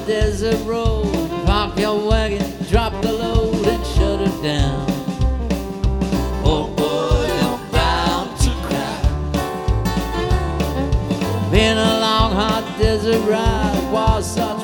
desert road. Park your wagon, drop the load, and shut it down. Oh boy, I'm bound to cry. Been a long, hot desert ride, was such